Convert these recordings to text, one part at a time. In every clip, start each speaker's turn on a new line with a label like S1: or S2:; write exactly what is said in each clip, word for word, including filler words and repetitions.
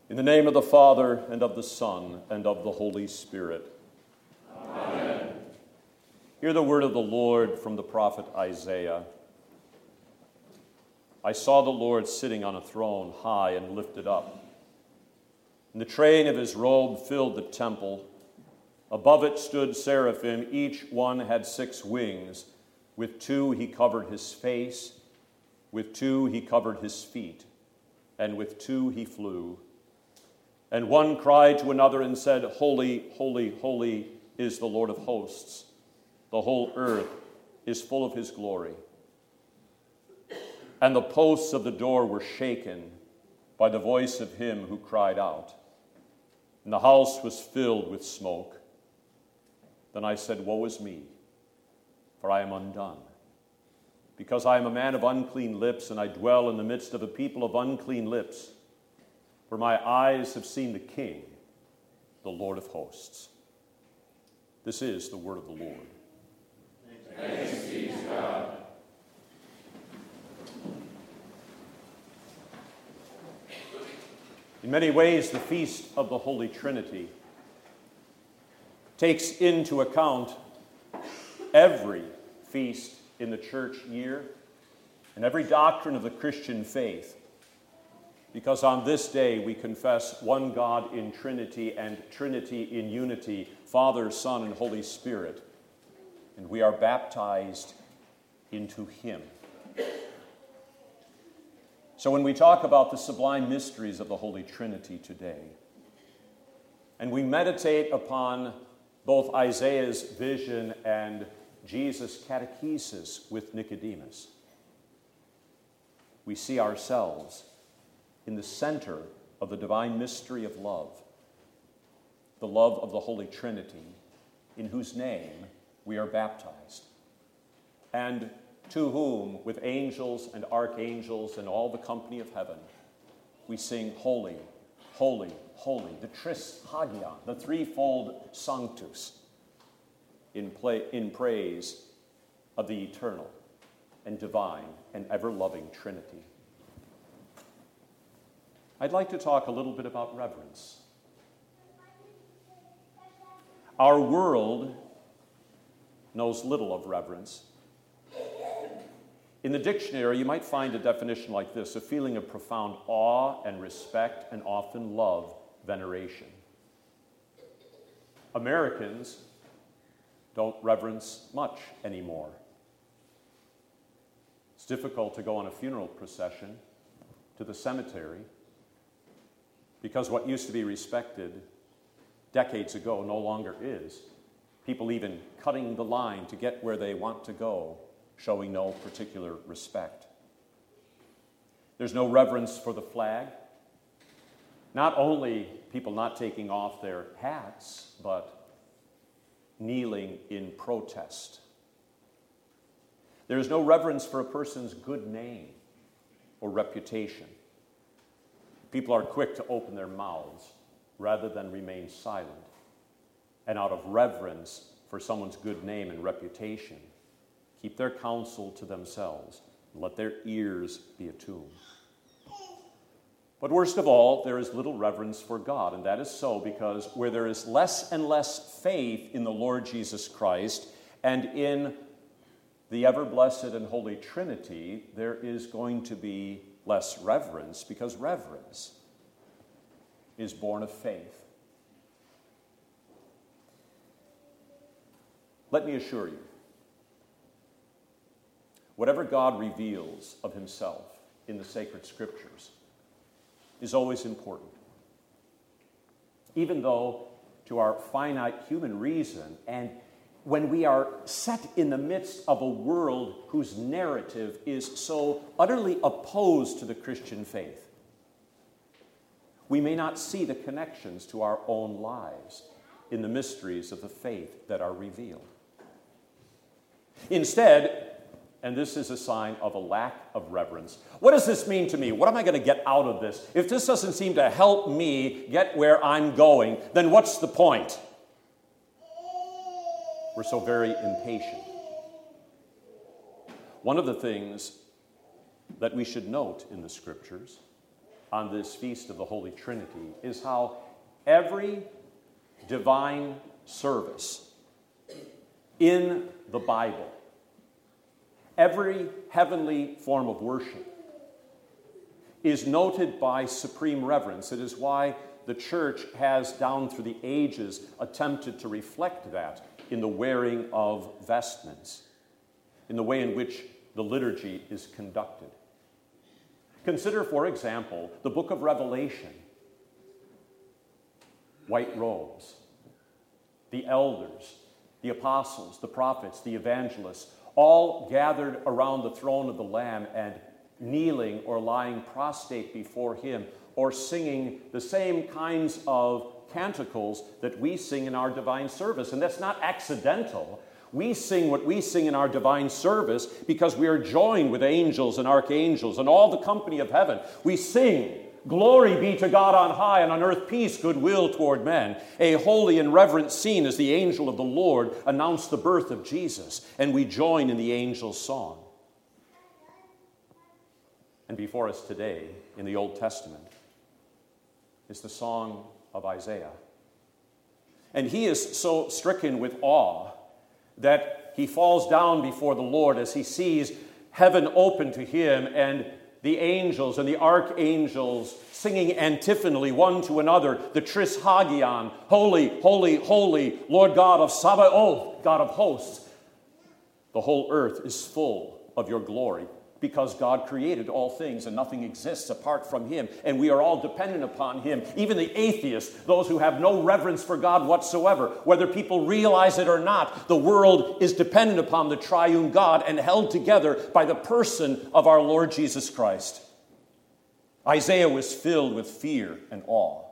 S1: In the name of the Father, and of the Son, and of the Holy Spirit.
S2: Amen.
S1: Hear the word of the Lord from the prophet Isaiah. I saw the Lord sitting on a throne, high and lifted up. And the train of his robe filled the temple. Above it stood seraphim. Each one had six wings. With two he covered his face. With two he covered his feet. And with two he flew. And one cried to another and said, Holy, holy, holy is the Lord of hosts. The whole earth is full of his glory. And the posts of the door were shaken by the voice of him who cried out. And the house was filled with smoke. Then I said, Woe is me, for I am undone, because I am a man of unclean lips, and I dwell in the midst of a people of unclean lips. For my eyes have seen the King, the Lord of hosts. This is the word of the Lord.
S2: Thanks be to God.
S1: In many ways, the Feast of the Holy Trinity takes into account every feast in the church year and every doctrine of the Christian faith. Because on this day we confess one God in Trinity and Trinity in unity, Father, Son, and Holy Spirit. And we are baptized into Him. So when we talk about the sublime mysteries of the Holy Trinity today, and we meditate upon both Isaiah's vision and Jesus' catechesis with Nicodemus, we see ourselves in the center of the divine mystery of love, the love of the Holy Trinity, in whose name we are baptized, and to whom, with angels and archangels and all the company of heaven, we sing, Holy, Holy, Holy, the Tris Hagia, the threefold Sanctus, in, play, in praise of the eternal and divine and ever-loving Trinity. I'd like to talk a little bit about reverence. Our world knows little of reverence. In the dictionary, you might find a definition like this: a feeling of profound awe and respect, and often love, veneration. Americans don't reverence much anymore. It's difficult to go on a funeral procession to the cemetery because what used to be respected decades ago no longer is. People even cutting the line to get where they want to go, showing no particular respect. There's no reverence for the flag. Not only people not taking off their hats, but kneeling in protest. There is no reverence for a person's good name or reputation. People are quick to open their mouths rather than remain silent. And out of reverence for someone's good name and reputation, keep their counsel to themselves and let their ears be attuned. But worst of all, there is little reverence for God, and that is so because where there is less and less faith in the Lord Jesus Christ and in the ever-blessed and holy Trinity, there is going to be less reverence, because reverence is born of faith. Let me assure you, whatever God reveals of himself in the sacred scriptures is always important. Even though to our finite human reason, and when we are set in the midst of a world whose narrative is so utterly opposed to the Christian faith, we may not see the connections to our own lives in the mysteries of the faith that are revealed. Instead, and this is a sign of a lack of reverence, what does this mean to me? What am I going to get out of this? If this doesn't seem to help me get where I'm going, then what's the point? We're so very impatient. One of the things that we should note in the scriptures on this Feast of the Holy Trinity is how every divine service in the Bible, every heavenly form of worship, is noted by supreme reverence. It is why the church has, down through the ages, attempted to reflect that in the wearing of vestments, in the way in which the liturgy is conducted. Consider, for example, the book of Revelation. White robes, the elders, the apostles, the prophets, the evangelists, all gathered around the throne of the Lamb and kneeling or lying prostrate before him, or singing the same kinds of canticles that we sing in our divine service. And that's not accidental. We sing what we sing in our divine service because we are joined with angels and archangels and all the company of heaven. We sing, "Glory be to God on high, and on earth peace, goodwill toward men." A holy and reverent scene as the angel of the Lord announced the birth of Jesus, and we join in the angel's song. And before us today, in the Old Testament, is the song of Isaiah. And he is so stricken with awe that he falls down before the Lord as he sees heaven open to him and the angels and the archangels singing antiphonally one to another, the Tris Hagion, "Holy, holy, holy, Lord God of Sabaoth, God of hosts. The whole earth is full of your glory," because God created all things and nothing exists apart from him, and we are all dependent upon him. Even the atheists, those who have no reverence for God whatsoever, whether people realize it or not, the world is dependent upon the triune God and held together by the person of our Lord Jesus Christ. Isaiah was filled with fear and awe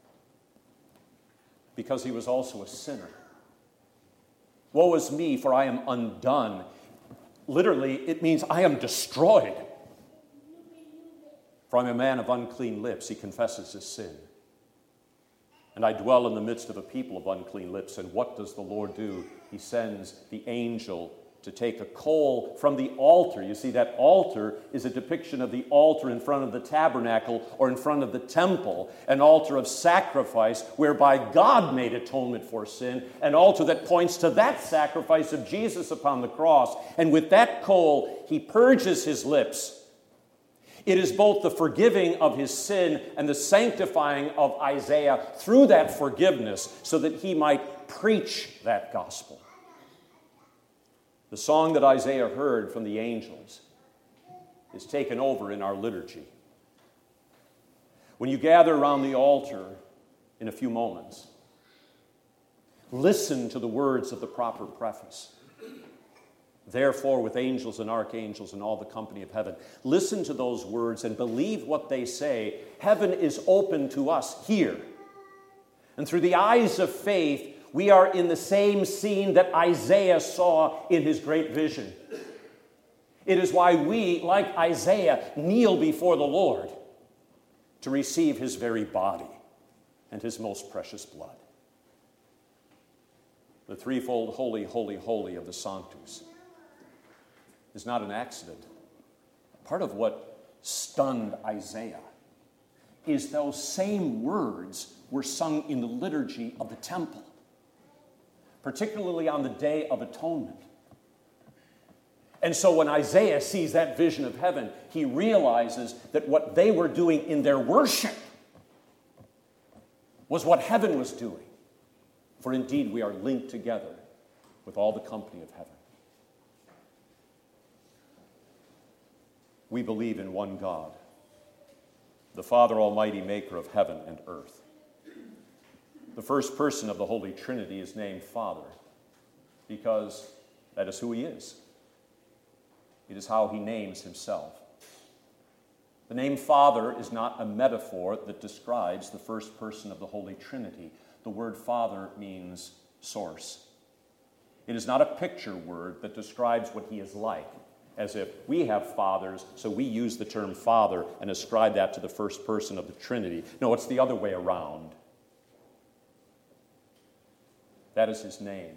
S1: because he was also a sinner. "Woe is me, for I am undone." Literally, it means I am destroyed. "For I am a man of unclean lips," he confesses his sin. "And I dwell in the midst of a people of unclean lips." And what does the Lord do? He sends the angel to take a coal from the altar. You see, that altar is a depiction of the altar in front of the tabernacle or in front of the temple, an altar of sacrifice whereby God made atonement for sin, an altar that points to that sacrifice of Jesus upon the cross. And with that coal, he purges his lips. It is both the forgiving of his sin and the sanctifying of Isaiah through that forgiveness so that he might preach that gospel. The song that Isaiah heard from the angels is taken over in our liturgy. When you gather around the altar in a few moments, listen to the words of the proper preface. "Therefore, with angels and archangels and all the company of heaven." Listen to those words and believe what they say. Heaven is open to us here. And through the eyes of faith, we are in the same scene that Isaiah saw in his great vision. It is why we, like Isaiah, kneel before the Lord to receive his very body and his most precious blood. The threefold holy, holy, holy of the Sanctus is not an accident. Part of what stunned Isaiah is those same words were sung in the liturgy of the temple, particularly on the Day of Atonement. And so when Isaiah sees that vision of heaven, he realizes that what they were doing in their worship was what heaven was doing. For indeed, we are linked together with all the company of heaven. We believe in one God, the Father Almighty, maker of heaven and earth. The first person of the Holy Trinity is named Father because that is who he is. It is how he names himself. The name Father is not a metaphor that describes the first person of the Holy Trinity. The word Father means source. It is not a picture word that describes what he is like, as if we have fathers, so we use the term Father and ascribe that to the first person of the Trinity. No, it's the other way around. That is his name.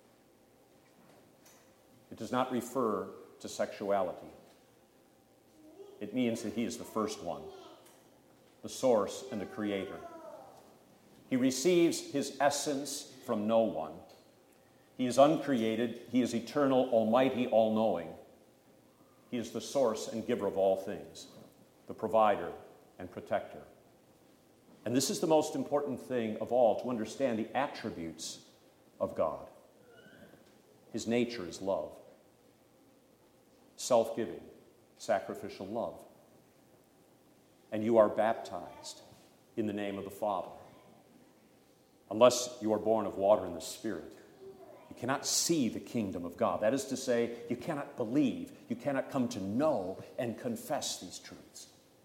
S1: It does not refer to sexuality. It means that he is the first one. the source and the creator. He receives his essence from no one. He is uncreated. He is eternal, almighty, all-knowing. He is the source and giver of all things, the provider and protector. And this is the most important thing of all, to understand the attributes of God. His nature is love, self-giving, sacrificial love. And you are baptized in the name of the Father. Unless you are born of water and the Spirit, you cannot see the kingdom of God. That is to say, you cannot believe, you cannot come to know and confess these truths.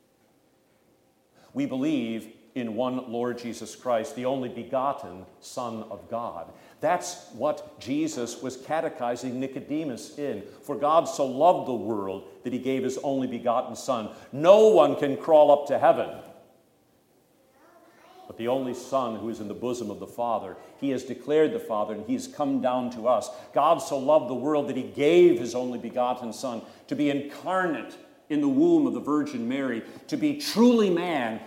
S1: We believe in one Lord Jesus Christ, the only begotten Son of God. That's what Jesus was catechizing Nicodemus in. For God so loved the world that he gave his only begotten Son. No one can crawl up to heaven, but the only Son who is in the bosom of the Father. He has declared the Father, and he has come down to us. God so loved the world that he gave his only begotten Son to be incarnate in the womb of the Virgin Mary, to be truly man,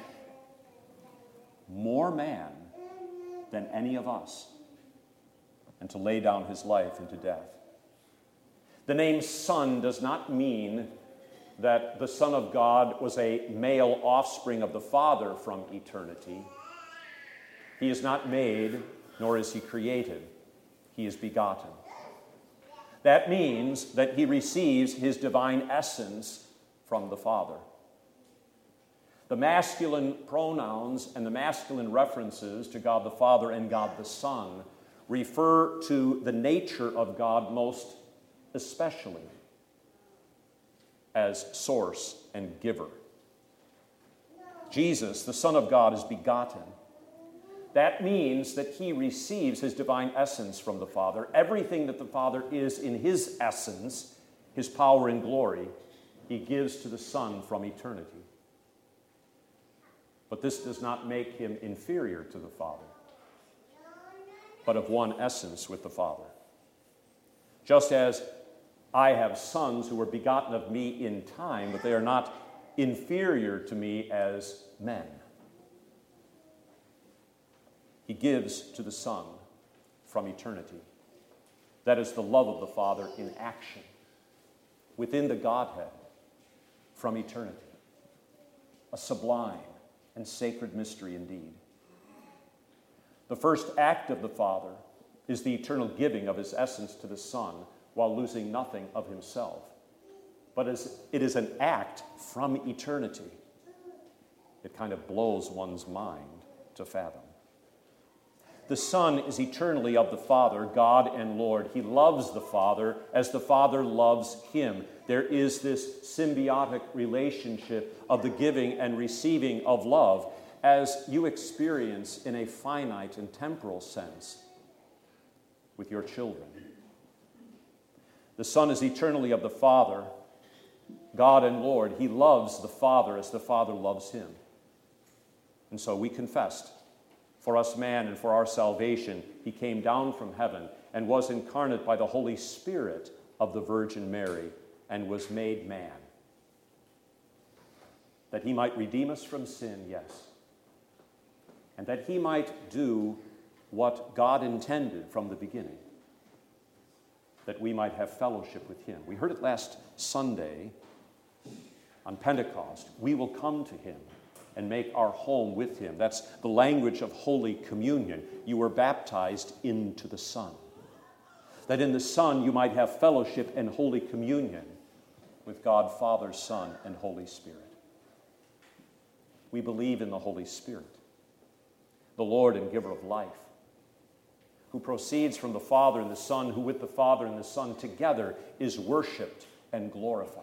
S1: more man than any of us, and to lay down his life into death. The name Son does not mean that the Son of God was a male offspring of the Father from eternity. He is not made, nor is he created. He is begotten. That means that he receives his divine essence from the Father. The masculine pronouns and the masculine references to God the Father and God the Son refer to the nature of God most especially as source and giver. Jesus, the Son of God, is begotten. That means that he receives his divine essence from the Father. Everything that the Father is in his essence, his power and glory, he gives to the Son from eternity. But this does not make him inferior to the Father, but of one essence with the Father. Just as I have sons who were begotten of me in time, but they are not inferior to me as men. He gives to the Son from eternity. That is the love of the Father in action, within the Godhead, from eternity. A sublime and sacred mystery indeed. The first act of the Father is the eternal giving of his essence to the Son while losing nothing of himself. But as it is an act from eternity. It kind of blows one's mind to fathom. The Son is eternally of the Father, God and Lord. He loves the Father as the Father loves him. There is this symbiotic relationship of the giving and receiving of love as you experience in a finite and temporal sense with your children. The Son is eternally of the Father, God and Lord. He loves the Father as the Father loves him. And so we confessed, for us man and for our salvation, he came down from heaven and was incarnate by the Holy Spirit of the Virgin Mary and was made man. That he might redeem us from sin, yes. And that he might do what God intended from the beginning. That we might have fellowship with him. We heard it last Sunday on Pentecost. We will come to him and make our home with him. That's the language of Holy Communion. You were baptized into the Son. That in the Son you might have fellowship and Holy Communion with God, Father, Son, and Holy Spirit. We believe in the Holy Spirit, the Lord and giver of life, who proceeds from the Father and the Son, who with the Father and the Son together is worshiped and glorified.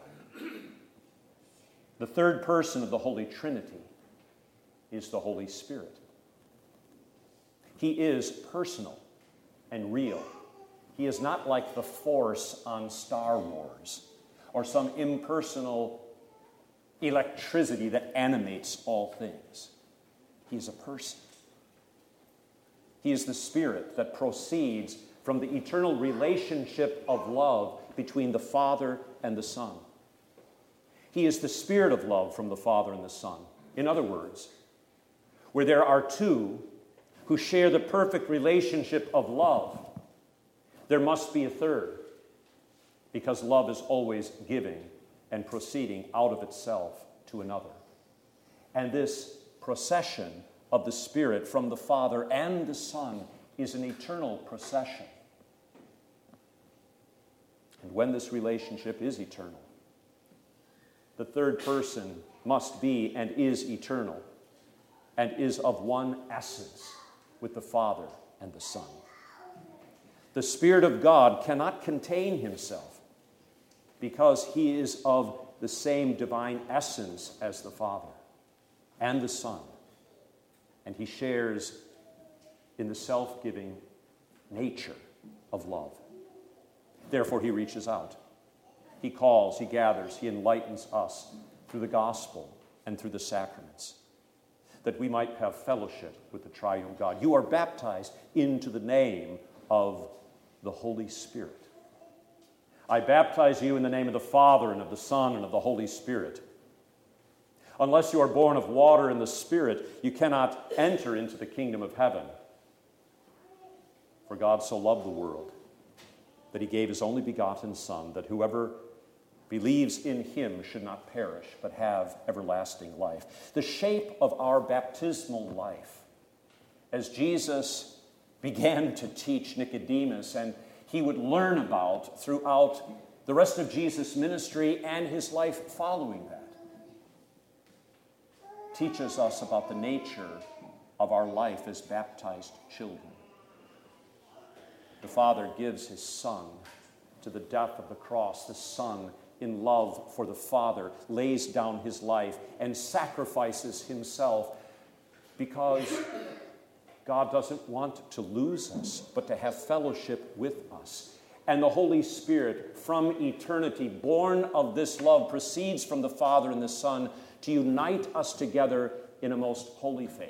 S1: The third person of the Holy Trinity is the Holy Spirit. He is personal and real. He is not like the Force on Star Wars or some impersonal electricity that animates all things. He is a person. He is the Spirit that proceeds from the eternal relationship of love between the Father and the Son. He is the Spirit of love from the Father and the Son. In other words, where there are two who share the perfect relationship of love, there must be a third, because love is always giving and proceeding out of itself to another. And this procession of the Spirit from the Father and the Son is an eternal procession. And when this relationship is eternal, the third person must be and is eternal and is of one essence with the Father and the Son. The Spirit of God cannot contain himself because he is of the same divine essence as the Father and the Son, and he shares in the self-giving nature of love. Therefore, he reaches out. He calls, he gathers, he enlightens us through the gospel and through the sacraments, that we might have fellowship with the triune God. You are baptized into the name of the Holy Spirit. I baptize you in the name of the Father and of the Son and of the Holy Spirit. Unless you are born of water and the Spirit, you cannot enter into the kingdom of heaven. For God so loved the world that he gave his only begotten Son, that whoever believes in him should not perish, but have everlasting life. The shape of our baptismal life, as Jesus began to teach Nicodemus, and he would learn about throughout the rest of Jesus' ministry and his life following that, teaches us about the nature of our life as baptized children. The Father gives his Son to the death of the cross. The Son, in love for the Father, lays down his life and sacrifices himself because God doesn't want to lose us, but to have fellowship with us. And the Holy Spirit, from eternity, born of this love, proceeds from the Father and the Son to unite us together in a most holy faith.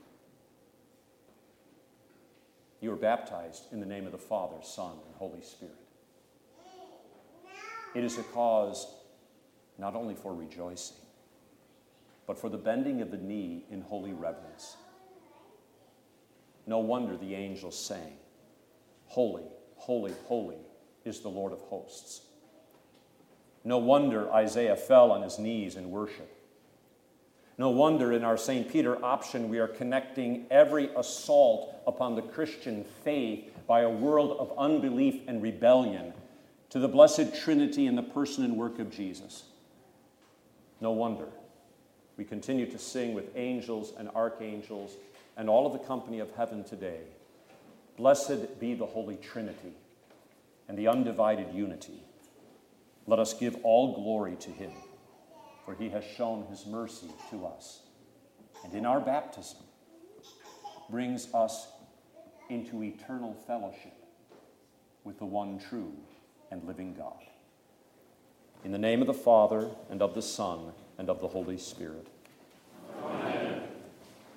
S1: You are baptized in the name of the Father, Son, and Holy Spirit. It is a cause not only for rejoicing, but for the bending of the knee in holy reverence. No wonder the angels sang, "Holy, holy, holy is the Lord of hosts." No wonder Isaiah fell on his knees in worship. No wonder in our Saint Peter option we are connecting every assault upon the Christian faith by a world of unbelief and rebellion to the Blessed Trinity in the person and work of Jesus. No wonder we continue to sing with angels and archangels and all of the company of heaven today, "Blessed be the Holy Trinity and the undivided unity. Let us give all glory to him, for he has shown his mercy to us, and in our baptism brings us into eternal fellowship with the one true and living God. In the name of the Father, and of the Son, and of the Holy Spirit.